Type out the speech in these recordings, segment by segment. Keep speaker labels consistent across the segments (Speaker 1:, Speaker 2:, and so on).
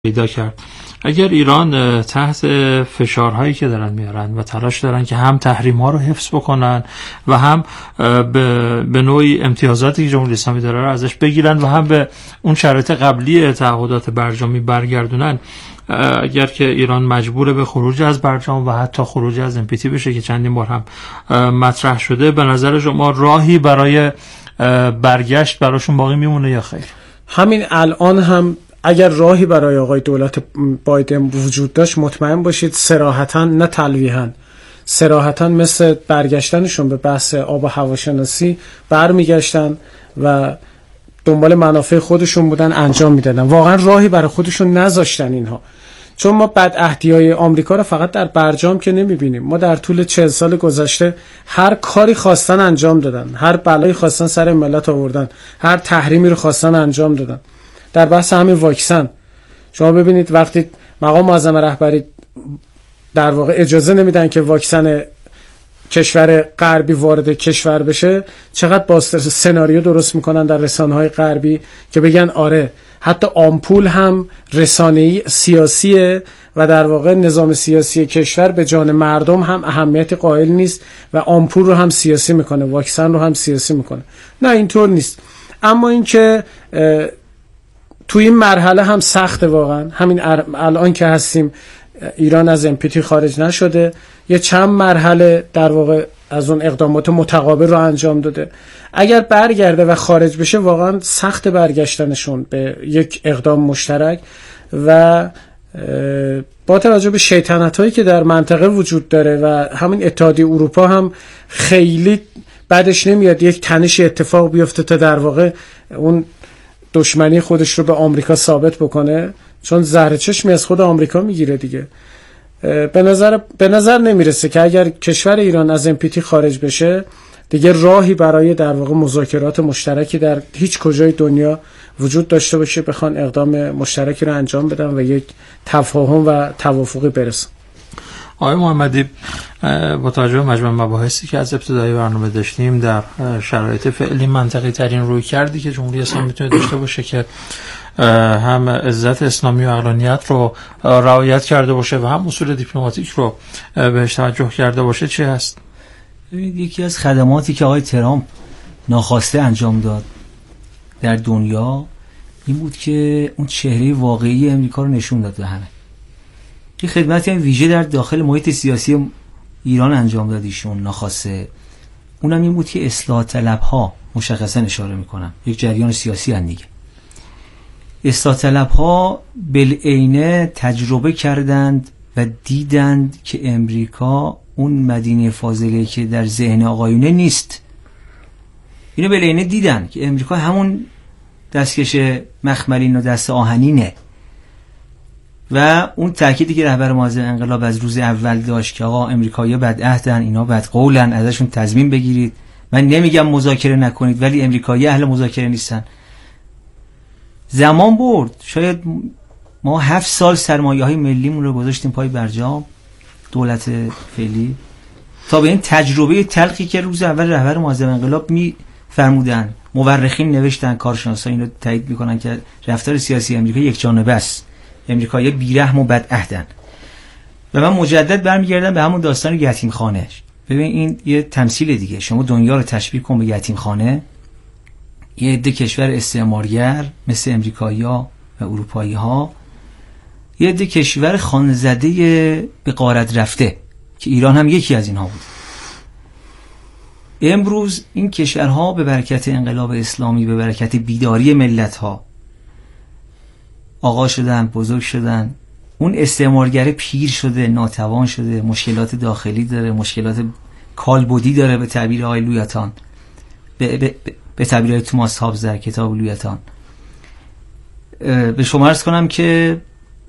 Speaker 1: پیدا کرد. اگر ایران تحت فشارهایی که دارن میارن و تلاش دارن که هم تحریم ها رو حفظ بکنن و هم به نوعی امتیازاتی که جمهوری اسلامی داره رو ازش بگیرن و هم به اون شرایط قبلی تعهدات برجامی برگردونن، اگر که ایران مجبور به خروج از برجام و حتی خروج از NPT بشه که چندین بار هم مطرح شده، به نظر شما راهی برای برگشت براشون باقی میمونه یا خیر؟
Speaker 2: همین الان هم اگر راهی برای آقای دولت بایدن وجود داشت، مطمئن باشید صراحتاً نه تلویحاً، صراحتاً مثل برگشتنشون به بحث آب و هواشناسی برمیگشتن و دنبال منافع خودشون بودن، انجام میدادن. واقعا راهی برای خودشون نذاشتن اینها، چون ما بدعهدی‌های آمریکا رو فقط در برجام که نمیبینیم. ما در طول 40 سال گذشته هر کاری خواستن انجام دادن، هر بلایی خواستن سر ملت آوردن، هر تحریمی رو خواستن انجام دادن. در بحث همین واکسن شما ببینید وقتی مقام معظم رهبری در واقع اجازه نمیدن که واکسن کشور غربی وارد کشور بشه، چقدر باز سناریو درست میکنن در رسانه‌های غربی که بگن آره حتی آمپول هم رسانه‌ای سیاسیه و در واقع نظام سیاسی کشور به جان مردم هم اهمیت قائل نیست و آمپول رو هم سیاسی میکنه، واکسن رو هم سیاسی میکنه. نه اینطور نیست. اما اینکه توی این مرحله هم سخته واقعا. همین الان که هستیم ایران از NPT خارج نشده، یه چند مرحله در واقع از اون اقدامات متقابل رو انجام داده. اگر برگرده و خارج بشه واقعا سخت برگشتنشون به یک اقدام مشترک و با توجه به شیطنت‌هایی که در منطقه وجود داره و همین اتحادیه اروپا هم خیلی بعدش نمیاد یک تنش اتفاق بیفته تا در واقع اون دشمنی خودش رو به آمریکا ثابت بکنه، چون زهر چشمی از خود آمریکا میگیره دیگه. به نظر نمیرسه که اگر کشور ایران از NPT خارج بشه دیگه راهی برای در واقع مذاکرات مشترکی در هیچ کجای دنیا وجود داشته باشه بخوان اقدام مشترکی رو انجام بدن و یک تفاهم و توافقی برسن.
Speaker 1: آقای محمدی، با توجه به مجموع مباحثی که از ابتدای برنامه داشتیم در شرایط فعلی منطقی ترین روی کردی که جمهوری اسلامی میتونه داشته باشه که هم عزت اسلامی و عقلانیت رو رعایت کرده باشه و هم اصول دیپلماتیک رو بهش توجه کرده باشه، چی هست؟
Speaker 3: یکی از خدماتی که آقای ترامپ ناخواسته انجام داد در دنیا این بود که اون چهره واقعی امریکا رو نشون داد به همه. یه خدمتی هم ویژه در داخل محیط سیاسی ایران انجام داد ایشون ناخواسته. اونم این بود که اصلاح طلب‌ها مشخصا اشاره میکنم یک جریان سیاسی هستند دیگه. اصلاح طلب‌ها بالعینه تجربه کردند و دیدند که امریکا اون مدینه فاضله که در ذهن آقایونه نیست. اینو بالعینه دیدن که امریکا همون دستکش مخملین و دست آهنینه و اون تأکیدی که رهبر معظم انقلاب از روز اول داشت که آقا امریکایی‌ها بدعهدن، اینا بدقولن، ازشون تضمین بگیرید. من نمیگم مذاکره نکنید ولی امریکایی اهل مذاکره نیستن. زمان برد. شاید ما 7 سال سرمایه‌های ملیمون رو گذاشتیم پای برجام دولت فعلی تا به این تجربه تلخی که روز اول رهبر معظم انقلاب فرمودن، مورخین نوشتن، کارشناسا اینو تایید میکنن که رفتار سیاسی امریکا یک جانبه است. امریکایی بیرحم و بدعهدن. و من مجدد برمیگردم به همون داستان یتیم خانه. ببین این یه تمثیل دیگه. شما دنیا رو تشبیه کن به یتیم خانه. یه عده کشور استعمارگر مثل امریکایی‌ها و اروپایی‌ها، یه عده کشور خانزده به غارت رفته که ایران هم یکی از اینها بود. امروز این کشورها به برکت انقلاب اسلامی، به برکت بیداری ملت‌ها آقا شدن، بزرگ شدن. اون استعمارگر پیر شده، ناتوان شده، مشکلات داخلی داره، مشکلات کالبدی داره به تعبیر آقای لویتان، به تعبیر آقای توماس هابز در کتاب لویتان. به شما عرض کنم که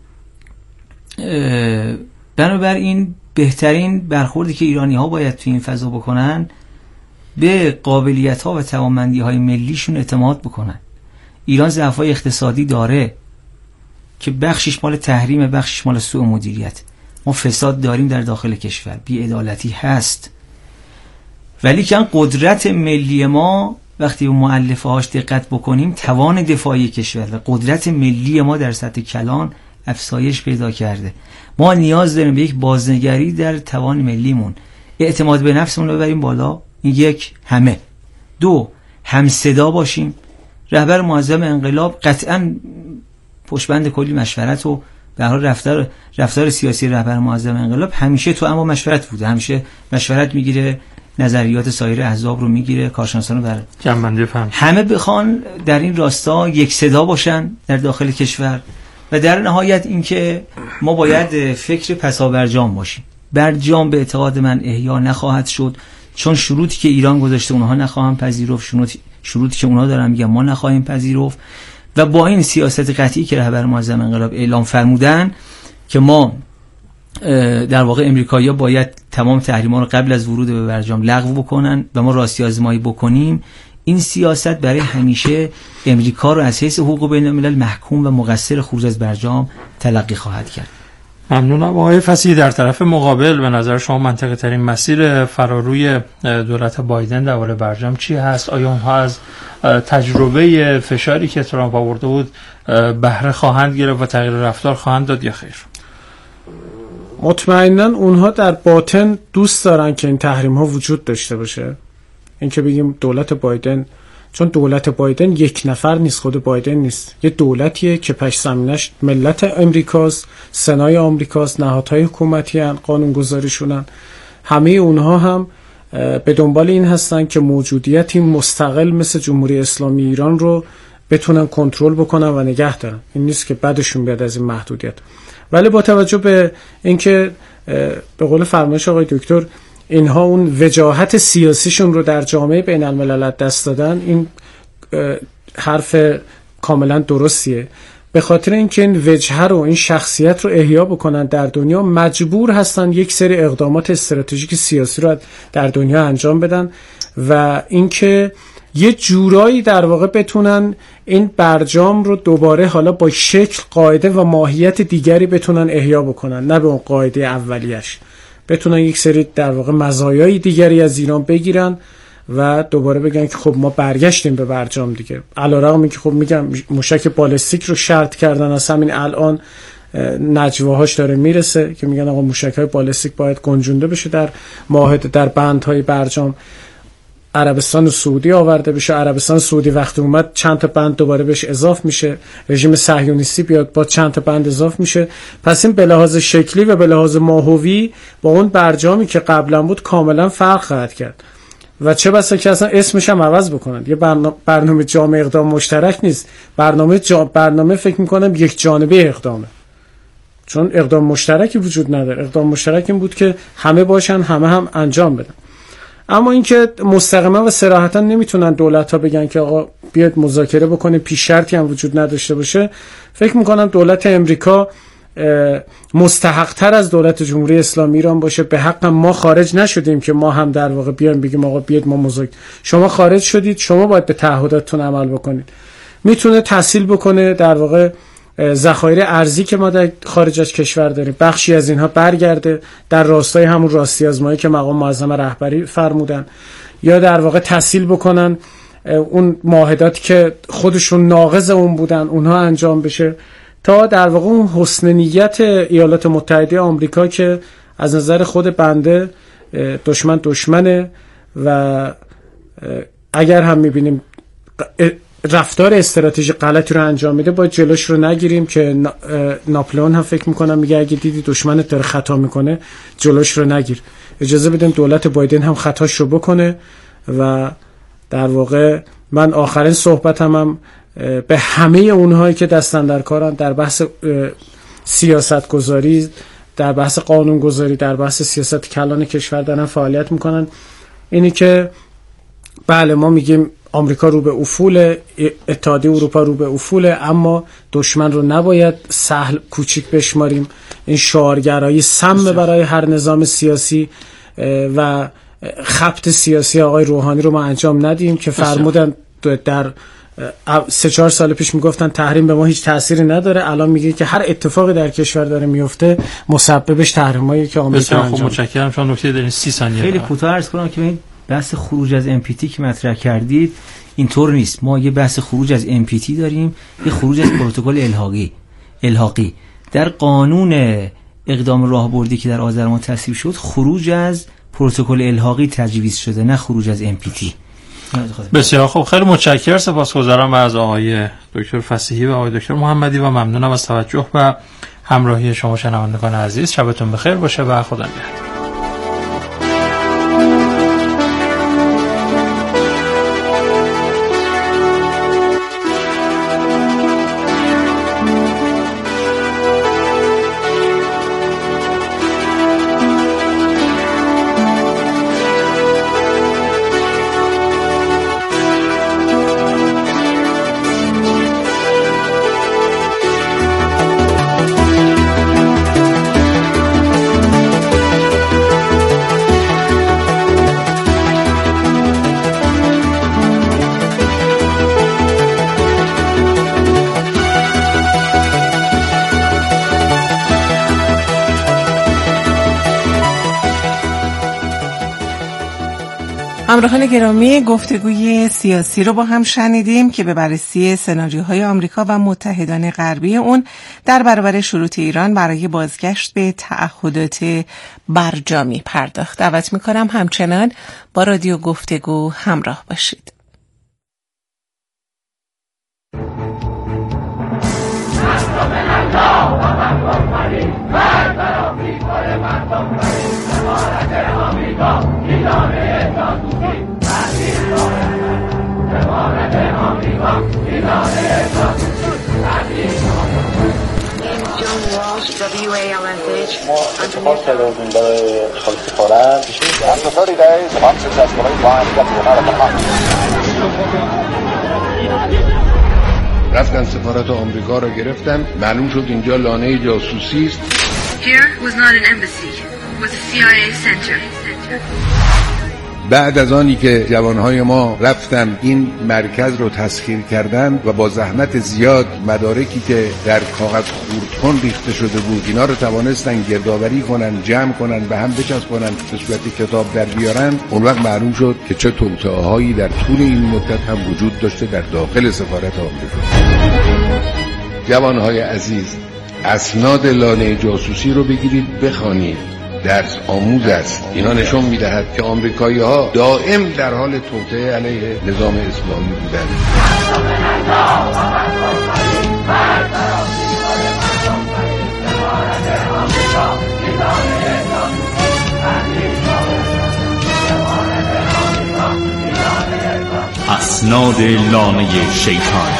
Speaker 3: بنابراین بهترین برخوردی که ایرانی ها باید توی این فضا بکنن به قابلیت ها و توانمندی های ملیشون اعتماد بکنن. ایران ضعف‌های اقتصادی داره که بخشش مال تحریم، بخشش مال سوء مدیریت. ما فساد داریم در داخل کشور، بی‌عدالتی هست، ولی که قدرت ملی ما وقتی به مؤلفه‌هاش دقت بکنیم، توان دفاعی کشور و قدرت ملی ما در سطح کلان افزایش پیدا کرده. ما نیاز داریم به یک بازنگری در توان ملیمون، اعتماد به نفسمون رو ببریم بالا. این یک. همه. دو، هم صدا باشیم. رهبر معظم انقلاب قطعاً پشتبند کلی مشورت و به هر حال رفتار سیاسی رهبر معظم انقلاب همیشه تو اما مشورت بوده، همیشه مشورت میگیره، نظریات سایر احزاب رو میگیره، کارشناسان رو بر
Speaker 1: جنبندی فهم.
Speaker 3: همه بخوان در این راستا یک صدا باشن در داخل کشور. و در نهایت اینکه ما باید فکر پسابرجام باشیم. برجام به اعتقاد من احیا نخواهد شد، چون شروطی که ایران گذاشته اونها نخواهم پذیرفت، شروطی که اونها دارن میگن ما نخواهیم پذیرفت. و با این سیاست قطعی که رهبر معظم انقلاب اعلام فرمودن که ما در واقع امریکایی‌ها باید تمام تحریم‌ها رو قبل از ورود به برجام لغو بکنن و ما راستی آزمایی بکنیم، این سیاست برای همیشه امریکا رو از حیث حقوق بین الملل محکوم و مقصر خروج از برجام تلقی خواهد کرد.
Speaker 1: ممنونم آقای فصیحی. در طرف مقابل به نظر شما منطقی ترین مسیر فراروی دولت بایدن درباره برجام چی هست؟ آیا اونها از تجربه فشاری که ترامپ آورده بود بهره خواهند گرفت و تغییر رفتار خواهند داد یا خیر؟
Speaker 2: مطمئنا اونها در باطن دوست دارن که این تحریم ها وجود داشته باشه. این که بگیم دولت بایدن، چون دولت بایدن یک نفر نیست، خود بایدن نیست، یه دولتیه که پشت زمینش ملت امریکاست، سنای آمریکاست، نهادهای حکومتی هن، قانونگذاریشونن. همه اونها هم به دنبال این هستن که موجودیتی مستقل مثل جمهوری اسلامی ایران رو بتونن کنترل بکنن و نگه دارن. این نیست که بعدشون بیاد از این محدودیت. ولی با توجه به اینکه به قول فرمایش آقای دکتر اینها اون وجاهت سیاسیشون رو در جامعه بین الملل دست دادن، این حرف کاملا درستیه. به خاطر اینکه این وجهه رو، این شخصیت رو احیا بکنن در دنیا، مجبور هستن یک سری اقدامات استراتژیک سیاسی رو در دنیا انجام بدن و اینکه یه جورایی در واقع بتونن این برجام رو دوباره حالا با شکل، قاعده و ماهیت دیگری بتونن احیا بکنن، نه به اون قاعده اولیش. بتونن یک سری در واقع مزایای دیگری از ایران بگیرن و دوباره بگن که خب ما برگشتیم به برجام دیگه. علیرغم اینکه خب میگم موشک بالستیک رو شرط کردن، از همین الان نجواهاش داره میرسه که میگن آقا موشک‌های بالستیک باید گنجونده بشه در معاهده، در بندهای برجام. عربستان و سعودی آورده بشه، عربستان سعودی وقتی اومد چند تا بند دوباره بهش اضاف میشه، رژیم صهیونیستی بیاد با چند تا بند اضاف میشه. پس این به لحاظ شکلی و به لحاظ ماهوی با اون برجامی که قبلا بود کاملا فرق خواهد کرد و چه بسا که اصلا اسمش هم عوض بکنن. یه برنامه جامع اقدام مشترک نیست، برنامه فکر میکنم یک جانبه اقدامه، چون اقدام مشترکی وجود نداره. اقدام مشترک این بود که همه باشن، همه هم انجام بدن. اما اینکه مستقیما و صراحتا نمیتونن دولت‌ها بگن که آقا بیاید مذاکره بکنه، پیش شرطی هم وجود نداشته باشه. فکر میکنم دولت امریکا مستحق‌تر از دولت جمهوری اسلامی ایران باشه. به حق ما خارج نشدیم که ما هم در واقع بیایم بگیم آقا بیاید ما مذاکره، شما خارج شدید، شما باید به تعهداتتون عمل بکنید. میتونه تسهیل بکنه در واقع ذخایر ارزی که ما در خارج از کشور داریم، بخشی از اینها برگرده در راستای همون راستی آزمایی که مقام معظم رهبری فرمودن، یا در واقع تسهیل بکنن اون معاهداتی که خودشون ناقض اون بودن اونها انجام بشه، تا در واقع اون حسن نیت ایالات متحده آمریکا که از نظر خود بنده دشمنه و اگر هم میبینیم رفتار استراتژی غلطی رو انجام میده باید جلوش رو نگیریم، که ناپلئون هم فکر میکنم میگه اگه دیدی دشمنت داره خطا میکنه جلوش رو نگیر. اجازه بدیم دولت بایدن هم خطاش رو بکنه و در واقع من آخرین صحبتم هم به همه اونهایی که دستن در کارن در بحث سیاست گذاری، در بحث قانون گذاری، در بحث سیاست کلان کشور دارن فعالیت میکنن، اینی که بله ما میگیم آمریکا رو به افول، اتحادیه اروپا رو به افول، اما دشمن رو نباید سهل کوچیک بشماریم. این شعارگرایی سم برای هر نظام سیاسی و خبط سیاسی آقای روحانی رو ما انجام ندیم که فرمودن در 3-4 سال پیش میگفتن تحریم به ما هیچ تأثیری نداره، الان میگه که هر اتفاقی در کشور داره میفته مسببش تحریمایی که آمریکا انجام.
Speaker 1: خب متشکرم. شما نکته دارین 30 ثانیه.
Speaker 3: خیلی کوتاه عرض کنم که این بحث خروج از NPT که مطرح کردید اینطور نیست. ما یه بحث خروج از NPT داریم، یه خروج از پروتکل الحاقی. در قانون اقدام راهبردی که در آذر ماه تصویب شد خروج از پروتکل الحاقی تجویز شده، نه خروج از MPT.
Speaker 1: بسیار خوب، خیلی متشکرم، سپاسگزارم از آقای دکتر فصیحی و آقای دکتر محمدی و ممنونم از توجه و همراهی شما شنوندگان عزیز. شبتون بخیر باشه و خدا نگهدار.
Speaker 4: همراهان گرامی، گفتگوی سیاسی رو با هم شنیدیم که به بررسی سناریوهای آمریکا و متحدان غربی اون در برابر شروط ایران برای بازگشت به تعهدات برجامی پرداخت. دعوت میکنم همچنان با رادیو گفتگو همراه باشید.
Speaker 5: رفتن سفارت آمریکا را گرفتن، معلوم شد اینجا لانه جاسوسی است.
Speaker 6: Here was not an embassy, it was a CIA center.
Speaker 5: بعد از آنی که جوانهای ما رفتن این مرکز رو تسخیر کردن و با زحمت زیاد مدارکی که در کاغذ خردکن ریخته شده بود اینا رو توانستن گردآوری کنن، جمع کنن، به هم بچسبونن، به صورت کتاب در بیارن، اون وقت معلوم شد که چه توطئه‌هایی در طول این مدت هم وجود داشته در داخل سفارت آمریکا. جوانهای عزیز، اسناد لانه جاسوسی رو بگیرید بخوانید، درس آموز است. اینا نشون میدهد که آمریکایی‌ها دائم در حال توطئه علیه نظام اسلامی بودند.
Speaker 7: اسناد لانه شیطان.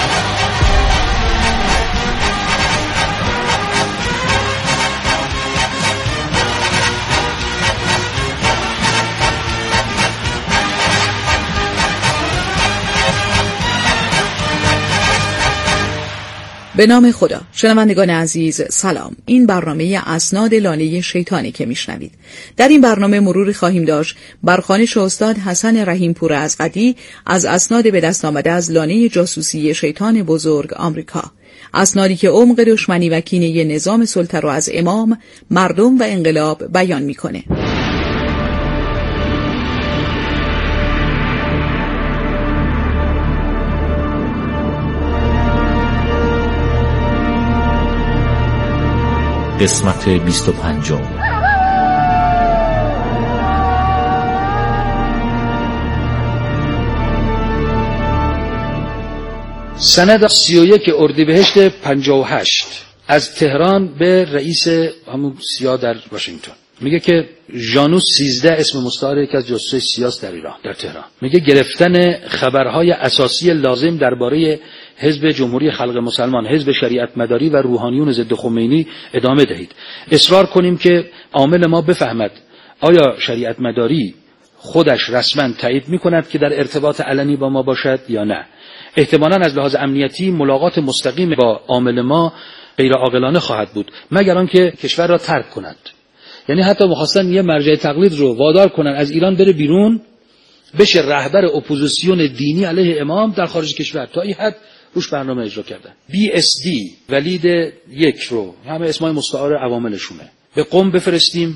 Speaker 8: به نام خدا. شنوندگان عزیز سلام. این برنامه اسناد لانه شیطانی که میشنوید. در این برنامه مروری خواهیم داشت بر خوانش استاد حسن رحیمپور ازغدی از اسناد به دست آمده از لانه جاسوسی شیطان بزرگ آمریکا. اسنادی که عمق دشمنی و کینه نظام سلطه را از امام، مردم و انقلاب بیان میکنه.
Speaker 7: قسمت 25.
Speaker 9: سند 31 اردیبهشت 58 از تهران به رئیس همون سیا در واشنگتن میگه که ژانوس 13 اسم مستعار یکی از جاسوسای سیاست در ایران در تهران، میگه گرفتن خبرهای اساسی لازم درباره حزب جمهوری خلق مسلمان، حزب شریعت مداری و روحانیون ضد خمینی ادامه دهید. اصرار کنیم که عامل ما بفهمد آیا شریعت مداری خودش رسما تایید میکند که در ارتباط علنی با ما باشد یا نه. احتمالاً از لحاظ امنیتی ملاقات مستقیم با عامل ما غیر عاقلانه خواهد بود مگر آنکه کشور را ترک کنند. یعنی حتی می‌خواستن یه مرجع تقلید رو وادار کنن از ایران بره بیرون، بشه رهبر اپوزیسیون دینی علیه امام در خارج کشور. تا این حد روش برنامه اجرا کردن. BSD ولید 1 رو همه اسمای مستعار عواملشونه به قم بفرستیم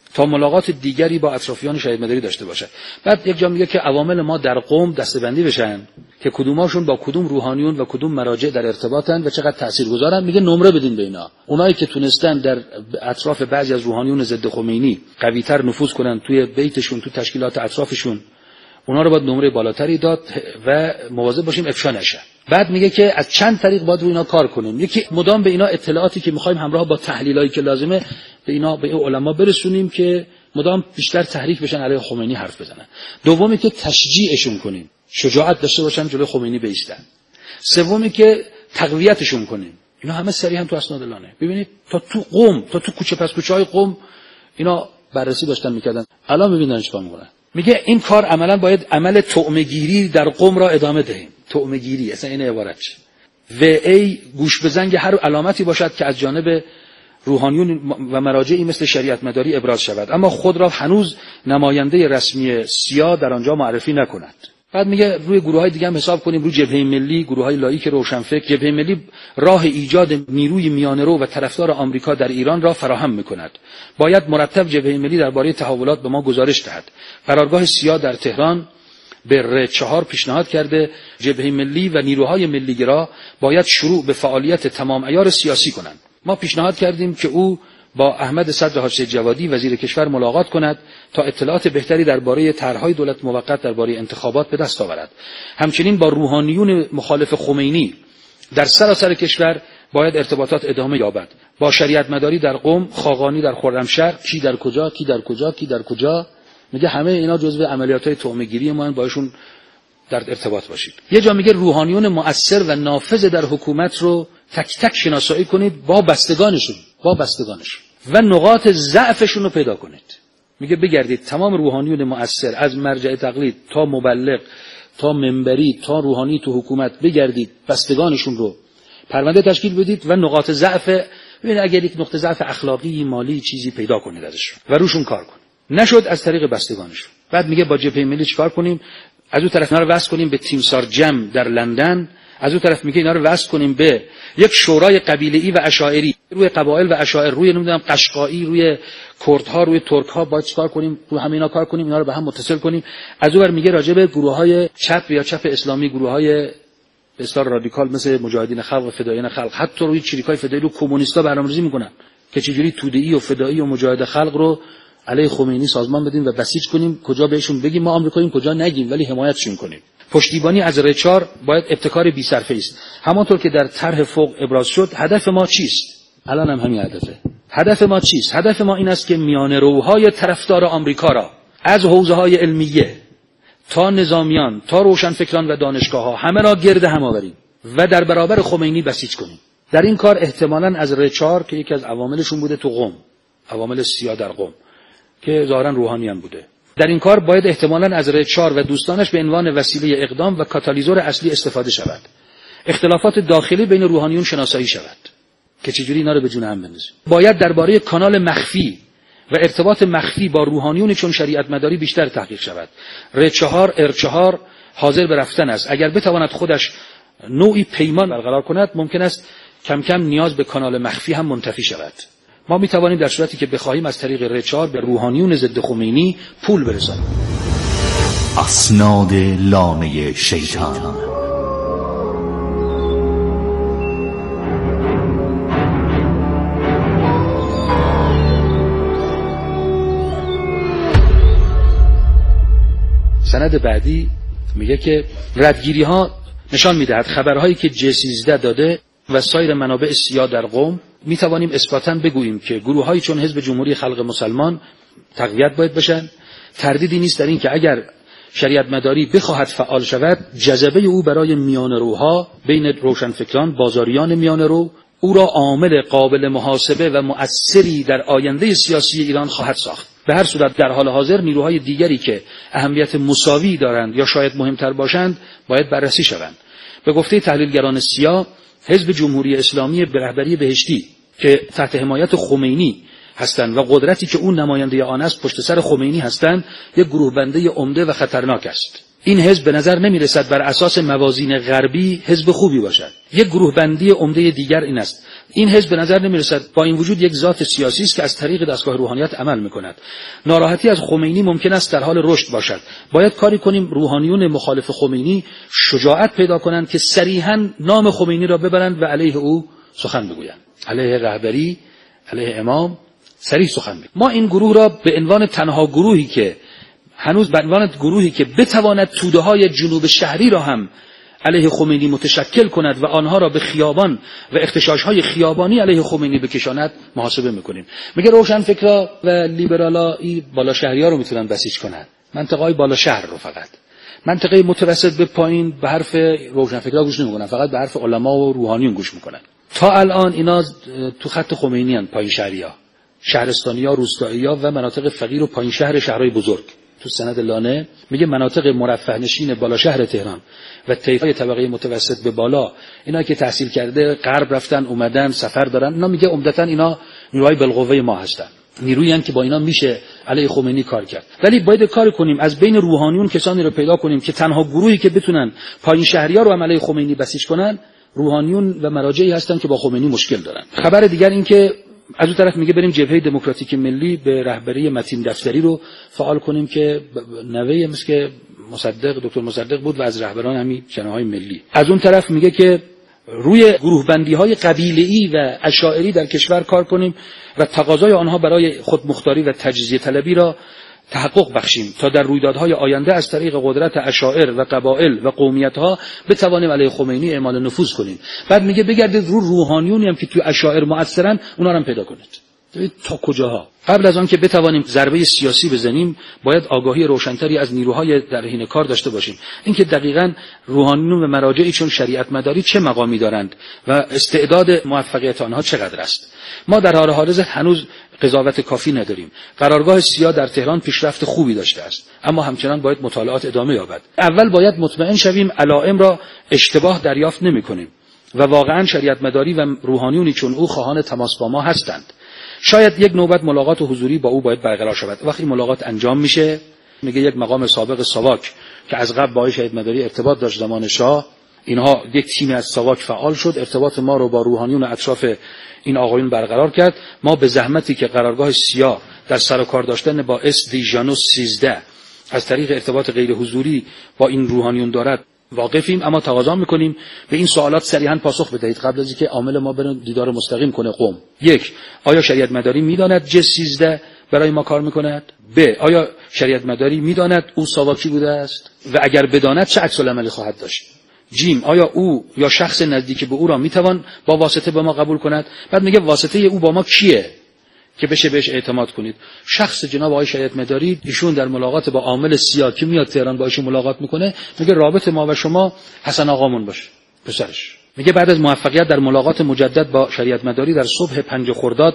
Speaker 9: تا ملاقات دیگری با اطرافیان شهید مداری داشته باشد. بعد یک جا میگه که عوامل ما در قم دسته‌بندی بشن که کدوماشون با کدوم روحانیون و کدوم مراجع در ارتباطن و چقدر تاثیرگذارن. میگه نمره بدین به اینا. اونایی که تونستن در اطراف بعضی از روحانیون ضد خمینی قوی‌تر نفوذ کنن توی بیتشون، تو تشکیلات اطرافشون، اونا رو باید نمره بالاتری داد و مواظب باشیم افشا نشه. بعد میگه که از چند طریق باید روی اینا کار کنیم. یکی مدام به اینا اطلاعاتی که می‌خوایم همراه با تحلیلایی که لازمه به اینا، به علما برسونیم که مدام بیشتر تحریک بشن علیه خمینی حرف بزنن. دومی که تشجیعشون کنیم، شجاعت داشته باشن جلوی خمینی بایستن. سومی که تقویتشون کنیم. اینا همه صریحا تو اسناد لانه. ببینید تا تو قم، تا تو کوچه پس کوچه‌های قم اینا بررسی داشتن می‌کردن. الان ببینن چیکار می‌کنن. میگه این کار عملاً باید عمل طعمه‌گیری در قم را ادامه دهیم. طعمه‌گیری اصلا این عبارت چه؟ و ای گوش به زنگ هر علامتی باشد که از جانب روحانیون و مراجعی مثل شریعت مداری ابراز شود، اما خود را هنوز نماینده رسمی سیا در آنجا معرفی نکند. بعد میگه روی گروه‌های دیگه هم حساب کنیم، روی جبهه ملی، گروه‌های لاییک روشنفکر. جبهه ملی راه ایجاد نیروی میانه‌رو و طرفدار آمریکا در ایران را فراهم می‌کند. باید مرتب جبهه ملی درباره تحولات به ما گزارش دهد. قرارگاه سیا در تهران به ر 4 پیشنهاد کرده جبهه ملی و نیروهای ملیگرا باید شروع به فعالیت تمام عیار سیاسی کنند. ما پیشنهاد کردیم که او با احمد صدر حاج سید جوادی وزیر کشور ملاقات کند تا اطلاعات بهتری درباره طرح‌های دولت موقت درباره انتخابات به دست آورد. همچنین با روحانیون مخالف خمینی در سراسر کشور باید ارتباطات ادامه یابد. با شریعت مداری در قم، خاقانی در خرمشهر، کی در کجا، کی در کجا، کی در کجا. میگه همه اینا جزو عملیات‌های طعمه‌گیری ما، باشون در ارتباط باشید. یه جا میگه روحانیون مؤثر و نافذ در حکومت رو تک تک شناسایی کنید با بستگانشون و نقاط ضعفشون رو پیدا کنید. میگه بگردید تمام روحانیون مؤثر از مرجع تقلید تا مبلغ تا منبری تا روحانی تو حکومت، بگردید بستگانشون رو پرونده تشکیل بدید و نقاط ضعف، ببینید اگر یک نقطه ضعف اخلاقی، مالی، چیزی پیدا کنید ازشون و روشون کار کنید. نشد از طریق بستگانشون. بعد میگه با جبهه ملی چیکار کنیم؟ از اون طرف اینا رو وصل کنیم به تیمسار جم در لندن، از اون طرف میگه اینا رو وصل کنیم به یک شورای قبیله‌ای و عشایری، روی قبایل و عشایر، روی نمیدونم قشقایی، روی کردها، روی ترک‌ها باید چیکار کنیم؟ رو همه اینا کار کنیم، اینا رو به هم متصل کنیم. از اون ور میگه راجع به گروه‌های چپ یا چپ اسلامی، گروه‌های به اصطلاح رادیکال مثل مجاهدین خلق و فدایین خلق، حتی روی چریکای فدایی رو کمونیستا برنامه‌ریزی میکنن که چجوری توده‌ای و فدایی و مجاهد خلق رو علیه خمینی سازمان بدیم و بسیج کنیم، کجا بهشون بگیم ما آمریکاییم، کجا نگیم، ولی حمایتشون کنیم. پشتیبانی از ر4 باید ابتکار بی‌صرفه است. همانطور که در طرح فوق ابراز شد، هدف ما چیست؟ الان هم همین هدفه. هدف ما چیست؟ هدف ما این است که میانه‌روهای طرفدار آمریکا را از حوزه‌های علمیه تا نظامیان تا روشنفکران و دانشگاه‌ها همه را گرد هم آوریم و در برابر خمینی بسیج کنیم. در این کار احتمالاً از ر4 که یکی از عواملشون بوده تو قم، عوامل سیا در قم که ظاهراً روحانی هم بوده، در این کار باید احتمالاً از ر4 و دوستانش به عنوان وسیله اقدام و کاتالیزور اصلی استفاده شود. اختلافات داخلی بین روحانیون شناسایی شود که چجوری اینا رو به جون هم بندازیم. باید درباره کانال مخفی و ارتباط مخفی با روحانیون چون شریعت مداری بیشتر تحقیق شود. ر4 حاضر به رفتن است. اگر بتواند خودش نوعی پیمان برقرار کند، ممکن است کم کم نیاز به کانال مخفی هم منتفی شود. ما می توانیم در صورتی که بخواهیم از طریق ر4 به روحانیون ضد خمینی پول برسانیم.
Speaker 7: اسناد لانه شیطان.
Speaker 9: سند بعدی میگه که ردگیری ها نشان میدهد خبرهایی که J13 داده و سایر منابع سیا در قم می توانیم اثباتاً بگوییم که گروه‌هایی چون حزب جمهوری خلق مسلمان تقویت باید بشن. تردیدی نیست در این که اگر شریعت مداری بخواهد فعال شود، جذبه او برای میانه‌روها بین روشنفکران، بازاریان میانه‌رو، او را عامل قابل محاسبه و مؤثری در آینده سیاسی ایران خواهد ساخت. به هر صورت در حال حاضر نیروهای دیگری که اهمیت مساوی دارند یا شاید مهمتر باشند باید بررسی شوند. به گفته تحلیلگران سیا، حزب جمهوری اسلامی به رهبری بهشتی که تحت حمایت خمینی هستند و قدرتی که اون نماینده آن است پشت سر خمینی هستند، یک گروه بنده عمده و خطرناک است. این حزب به نظر نمیرسد بر اساس موازین غربی حزب خوبی باشد. یک گروه بندی عمده دیگر این است: این حزب به نظر نمیرسد با این وجود یک ذات سیاسی است که از طریق دستگاه روحانیت عمل میکند. ناراحتی از خمینی ممکن است در حال رشد باشد. باید کاری کنیم روحانیون مخالف خمینی شجاعت پیدا کنند که صریحاً نام خمینی را ببرند و علیه او سخن بگویند، علیه رهبری، علیه امام صریح سخن بگویند. ما این گروه را به عنوان تنها گروهی که هنوز به عنوان گروهی که بتواند توده‌های جنوب شهری را هم علیه خمینی متشکل کند و آنها را به خیابان و اختشاش‌های خیابانی علیه خمینی بکشاند محاسبه می‌کنیم. میگه روشنفکرا و لیبرالا این بالا شهری‌ها رو میتونن بسیج کنند، منطقه‌های بالا شهر رو فقط. منطقه متوسط به پایین به حرف روشنفکرا گوش نمی‌کنن، فقط به حرف علما و روحانیون گوش می‌کنن. تا الان اینا تو خط خمینی ان، پایین شهری‌ها، شهرستانی‌ها، روستایی‌ها و مناطق فقیر و پایین شهر شهرهای بزرگ. تو سند لانه میگه مناطق مرفه نشین بالا شهر تهران و طیفه طبقه متوسط به بالا، اینا که تحصیل کرده غرب رفتن اومدن سفر دارن، اینا میگه عمدتاً اینا نیروهای بالقوه ما هستن، نیرویی ان که با اینا میشه علیه خمینی کار کرد. ولی باید کار کنیم از بین روحانیون کسانی رو پیدا کنیم که تنها گروهی که بتونن پایین شهری‌ها رو علیه خمینی بسیج کنن روحانیون و مراجعی هستن که با خمینی مشکل دارن. خبر دیگر این که از اون طرف میگه بریم جبهه دموکراتیک ملی به رهبری متین دفتری رو فعال کنیم که نوه مثل که دکتر مصدق بود و از رهبران همین جناح‌های ملی. از اون طرف میگه که روی گروه بندی‌های قبیله‌ای و اشاعری در کشور کار کنیم و تقاضای آنها برای خودمختاری و تجزیه طلبی را تحقق بخشیم تا در رویدادهای آینده از طریق قدرت اشاعر و قبایل و قومیت‌ها بتوانیم علیه خمینی اعمال نفوذ کنیم. بعد میگه بگردید رو روحانیونی هم که توی اشاعر مؤثرن اونا رو هم پیدا کنید. تا کجاها؟ قبل از آن که بتوانیم ضربه سیاسی بزنیم باید آگاهی روشن‌تری از نیروهای در حین کار داشته باشیم. اینکه دقیقاً روحانیون و مراجعی چون شریعت مداری چه مقامی دارند و استعداد موفقیت آنها چقدر است. ما در حال حاضر هنوز قضاوت کافی نداریم. قرارگاه سیا در تهران پیشرفت خوبی داشته است، اما همچنان باید مطالعات ادامه یابد. اول باید مطمئن شویم علائم را اشتباه دریافت نمی‌کنیم و واقعاً شریعت مداری و روحانیونی چون او خواهان تماس با ما هستند. شاید یک نوبت ملاقات حضوری با او باید برقرار شود. وقتی ملاقات انجام میشه، میگه یک مقام سابق ساواک که از قبل با شریعت مداری ارتباط داشت زمان شاه، اینها یک تیم از ساواک فعال شد، ارتباط ما رو با روحانیون اطراف این آقایون برقرار کرد. ما به زحمتی که قرارگاه سیا در سر و کار داشتن با SD ژانوس 13 از طریق ارتباط غیر حضوری با این روحانیون دارد واقفیم، اما تقاضا میکنیم به این سوالات صریحا پاسخ بدهید قبل از اینکه عامل ما بره دیدار مستقیم کنه قم. 1. آیا شریعت مداری میداند جس 13 برای ما کار میکند؟ ب. آیا شریعت مداری میداند او ساواکی بوده است و اگر بداند چه عکس العملی خواهد داشت؟ جیم. آیا او یا شخص نزدیک به او را میتوان با واسطه به ما قبول کند؟ بعد میگه واسطه او با ما کیه که بشه بهش اعتماد کنید؟ شخص جناب آقای شریعت مداری، ایشون در ملاقات با عامل سیا که میاد تهران با ایشون ملاقات میکنه، میگه رابط ما و شما حسن آقامون باشه، پسرش. میگه بعد از موفقیت در ملاقات مجدد با شریعت مداری در صبح 5 خرداد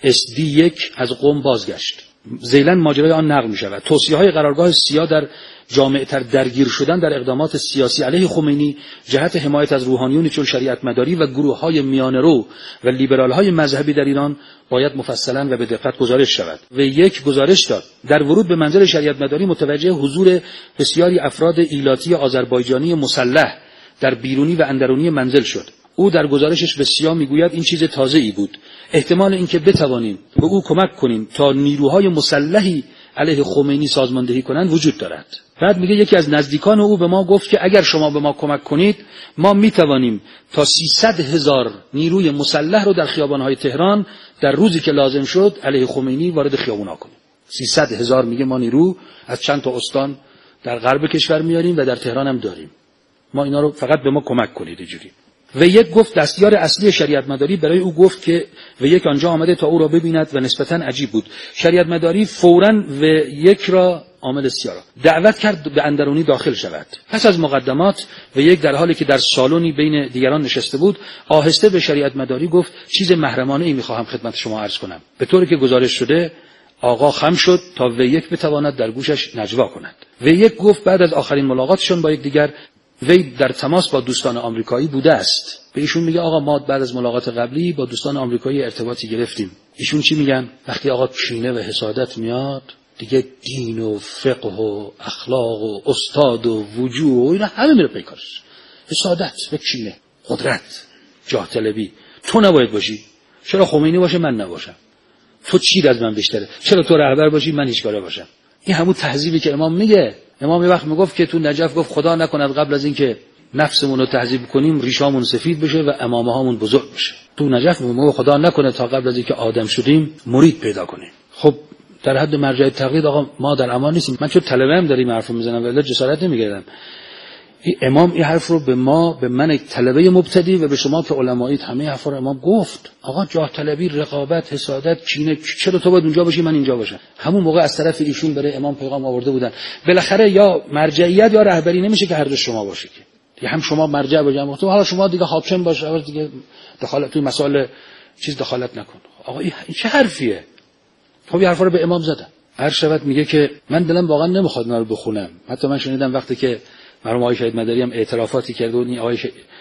Speaker 9: SD1 از قم بازگشت. ذیلاً ماجرای آن نقل میشود. توصیه‌های قرارگاه سیا در جامع‌تر درگیر شدن در اقدامات سیاسی علیه خمینی جهت حمایت از روحانیونی چون شریعت مداری و گروه‌های میانه‌رو و لیبرال‌های مذهبی در ایران باید مفصلاً و به دقت گزارش شود. و یک گزارش داد در ورود به منزل شریعت مداری متوجه حضور بسیاری افراد ایلاتی آذربایجانی مسلح در بیرونی و اندرونی منزل شد. او در گزارشش به سیا میگوید این چیز تازه‌ای بود. احتمال اینکه بتوانیم به او کمک کنیم تا نیروهای مسلحی علیه خمینی سازماندهی کنند وجود دارد. بعد میگه یکی از نزدیکان او به ما گفت که اگر شما به ما کمک کنید ما میتوانیم تا 300,000 نیروی مسلح رو در خیابان‌های تهران در روزی که لازم شد علیه خمینی وارد خیابان‌ها کنیم. 300,000 میگه ما نیرو از چند تا استان در غرب کشور میاریم و در تهران هم داریم. ما اینا رو فقط به ما کمک کنید اینجوری. و یک گفت دستیار اصلی شریعت مداری برای او گفت که و یک آنجا آمده تا او را ببیند و نسبتاً عجیب بود. شریعت مداری فوراً و یک را عامل سیا را دعوت کرد به اندرونی داخل شود. پس از مقدمات و یک در حالی که در سالونی بین دیگران نشسته بود آهسته به شریعت مداری گفت چیز محرمانه‌ای می‌خواهم خدمت شما عرض کنم. به طوری که گزارش شده آقا خم شد تا و یک بتواند در گوشش نجوا کند. و یک گفت بعد از آخرین ملاقاتشون با یکدیگر وی در تماس با دوستان آمریکایی بوده است. به ایشون میگه آقا ما بعد از ملاقات قبلی با دوستان آمریکایی ارتباطی گرفتیم. ایشون چی میگن؟ وقتی آقا کینه و حسادت میاد دیگه دین و فقه و اخلاق و استاد و وجوه و اینا همه میره پی کارش. حسادت، کینه، قدرت، جاه طلبی. تو نباید باشی، چرا خمینی باشه من نباشم؟ تو چی از من بیشتره؟ چرا تو رهبر باشی من هیچکاره باشم؟ این همون تهذیبی که امام میگه. امام یه وقت میگفت که تو نجف گفت خدا نکند قبل از اینکه نفسمون رو تهذیب کنیم ریشامون سفید بشه و امامه هامون بزرگ بشه. تو نجف میگه خدا نکنه تا قبل از اینکه آدم شدیم مرید پیدا کنیم. خب در حد مرجع تقلید آقا ما در امان نیستیم. من چون طلبه‌ام داریم حرفو میزنم ولی جسارت نمیگیرم. امام این حرف رو به من طلبه مبتدی و به شما که علمایید همه حرفا رو امام گفت. آقا جاه طلبی، رقابت، حسادت، کینه، چرا تو باید اونجا باشی من اینجا باشم؟ همون موقع از طرف ایشون برای امام پیغام آورده بودن. بالاخره یا مرجعیت یا رهبری نمیشه که هر دو شما باشی که. هم شما مرجع باشید حالا شما دیگه حاکم باش، دیگه دخالت توی مسائل چیز دخالت نکن. آقا این چه حرفیه؟ خب این حرفا رو به امام زدن. هر شبت میگه که من دلم واقعا نمیخواد اینا رو بخونم. حتی من شنیدم وقتی که مرحوم آقای شهید مدری هم اعترافاتی کرده بود، این آقای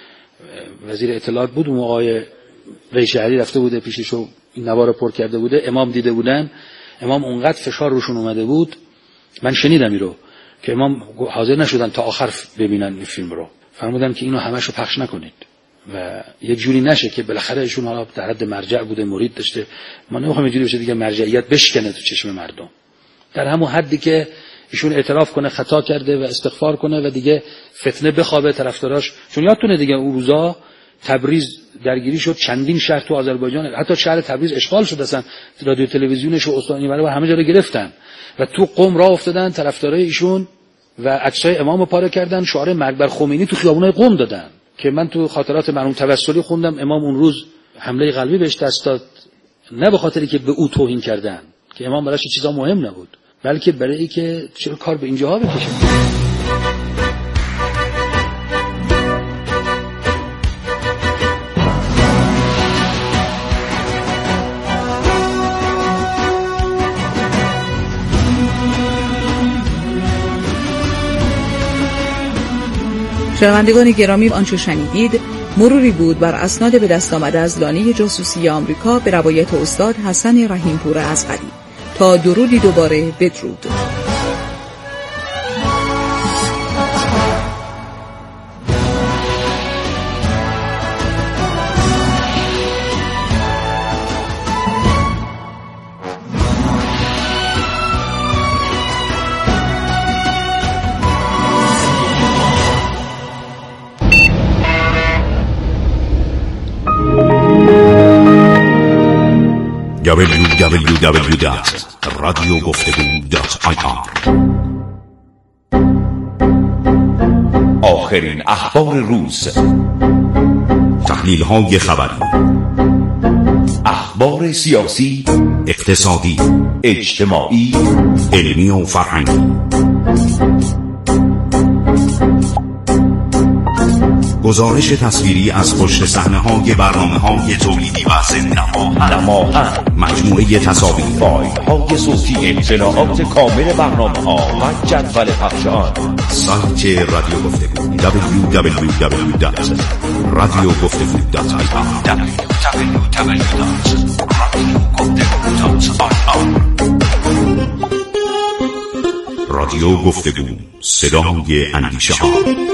Speaker 9: وزیر اطلاعات بود، اون آقای رئیس شهری رفته بوده پیششو این نوار پر کرده بوده، امام دیده بودن، امام اونقدر فشار روشون اومده بود، من شنیدم این رو که امام حاضر نشدن تا آخر ببینن این فیلم رو. فرمودن که اینو همشو پخش نکنید و یک جوری نشه که بالاخره ایشون حالا در حد مرجع بوده، مرید داشته، ما نمیخوایم اینجوری بشه دیگه مرجعیت بشکنه تو چشم مردم. در همون حدی که ایشون اعتراف کنه خطا کرده و استغفار کنه و دیگه فتنه بخوابه طرفداراش. چون یادتونه دیگه اون روزا تبریز درگیری شد، چندین شهر تو آذربایجان، حتی شهر تبریز اشغال شد، اصلا رادیو تلویزیونش و استانی و همه جا رو گرفتن و تو قم راه افتادن طرفدارای ایشون و عکسای امامو پاره کردن، شعار مرگ بر خمینی تو خیابونای قم دادن که من تو خاطرات مرحوم توسلی خوندم امام اون روز حمله قلبی بهش دست داد، نه به خاطری که به او توهین کردن که امام براش چیزا مهم نبود، بلکه برای این که چرا کار به اینجاها بکشه.
Speaker 8: شنوندگان گرامی، آنچه شنیدید مروری بود بر اسناد به دست آمده از لانه جاسوسی آمریکا به روایت استاد حسن رحیمپور ازغری. تا درودی دوباره، بدرود.
Speaker 7: www.radiogoftego.ir آخرین اخبار روز، تحلیل‌های خبری، اخبار سیاسی، اقتصادی، اجتماعی، علمی و فرهنگی، گزارش تصویری از پشت صحنه‌های برنامه‌های تولیدی و ضمن مجموعه تصاویر، فایل‌های صوتی، اطلاعات کامل برنامه‌ها و جدول پخش آن. سایت رادیو گفتگو www.radiogoftegu.ir رادیو گفتگو، صدای اندیشه‌ها.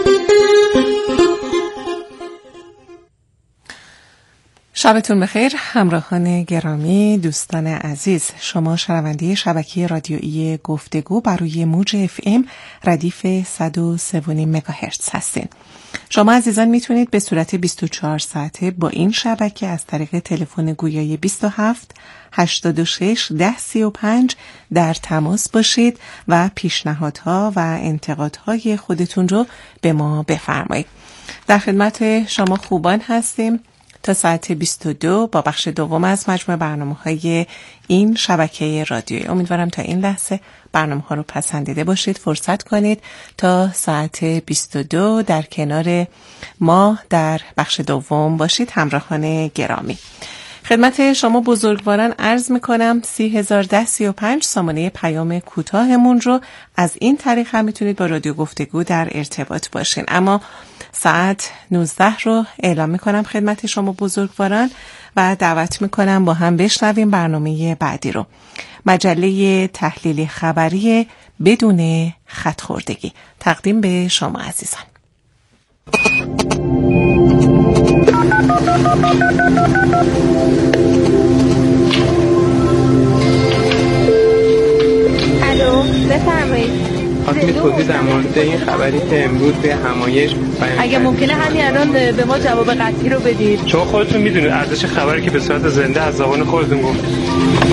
Speaker 4: شبتون بخیر همراهان گرامی، دوستان عزیز. شما شنونده شبکه رادیویی گفتگو بر روی موج FM ردیف 103.5 مگاهرتز هستین. شما عزیزان میتونید به صورت 24 ساعته با این شبکه از طریق تلفن گویای 27 86 1035 در تماس باشید و پیشنهادها و انتقادهای خودتون رو به ما بفرمایید. در خدمت شما خوبان هستیم تا ساعت 22 با بخش دوم از مجموع برنامه‌های این شبکه رادیویی. امیدوارم تا این لحظه برنامه‌ها رو پسندیده باشید، فرصت کنید تا ساعت 22 در کنار ما در بخش دوم باشید. همراهان گرامی، خدمت شما بزرگواران عرض میکنم 301035 سامانه پیام کوتاهمون رو از این طریق هم میتونید با رادیو گفتگو در ارتباط باشین. اما ساعت 19 رو اعلام میکنم خدمت شما بزرگواران و دعوت میکنم با هم بشنویم برنامه بعدی رو. مجله تحلیل خبری بدون خط خوردگی تقدیم به شما عزیزان.
Speaker 10: الو، بفرمایید.
Speaker 11: خواستم توضیح در مورد این خبری که امروز به همایش
Speaker 10: اگه ممکنه همین الان به ما جواب قطعی رو بدید،
Speaker 11: چون خودتون میدونید ارزش خبری که به صورت زنده از زبان خودتون گفت.